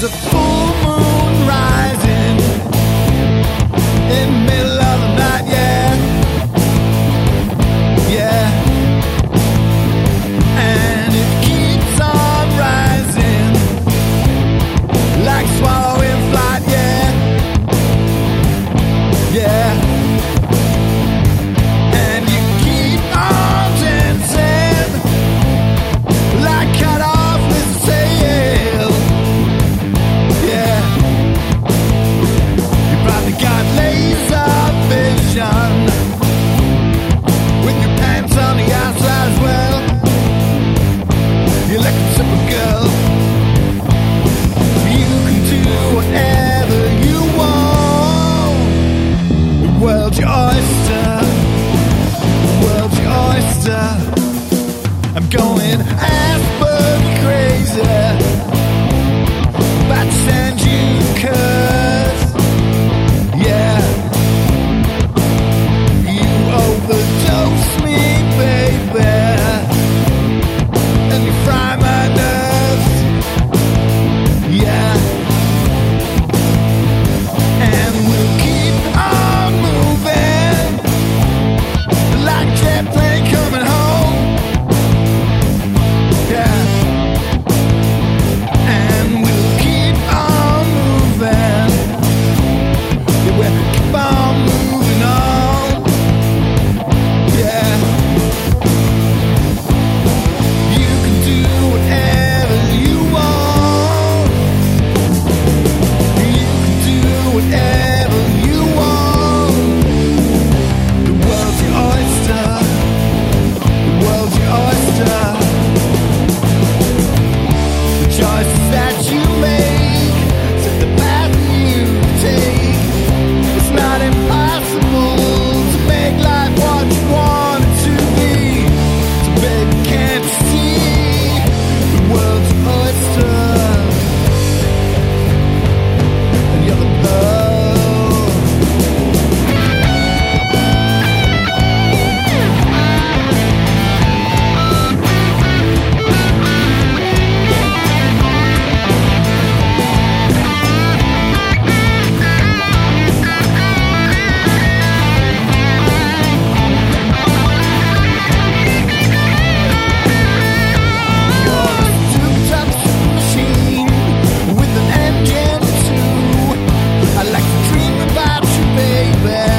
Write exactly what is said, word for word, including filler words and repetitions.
a full moon rising in the middle of the night, yeah, yeah. And it keeps on rising like swallow in flight, yeah, yeah. And you keep on dancing like cut off with sail, yeah. You probably got laser vision with your pants on the outside as well. You're like a simple girl. You can do whatever you want. The world's your oyster. The world's your oyster. I'm going Asperg crazy. About to send you a curse. Yeah. You overdose me, baby, and you fry my nerves. Yeah. And we'll keep on moving like jet plane coming home. Yeah. And we'll keep on moving. Yeah, we'll keep on moving on. Yeah. You can do whatever you want. You can do whatever you want. The world's your oyster. The world's your oyster. The choices that you make set the path you take. It's not impossible to make life what you want it to be. So baby, can't you see the world's your oyster? And you're the pearl. You're a souped-up machine with an engine too. I like to dream about you, baby.